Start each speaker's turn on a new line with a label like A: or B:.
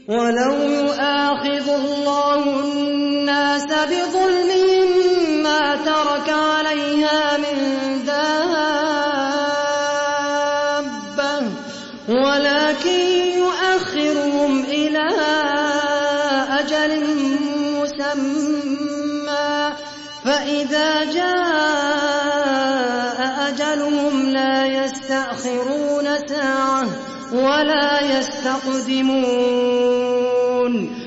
A: ولو يؤاخذ الله الناس بظلمهم ما ترك عليها من دابة ولكن يؤخرهم إلى أجل مسمى فإذا جاء أجلهم لا يستأخرون ساعة ولا يستقدمون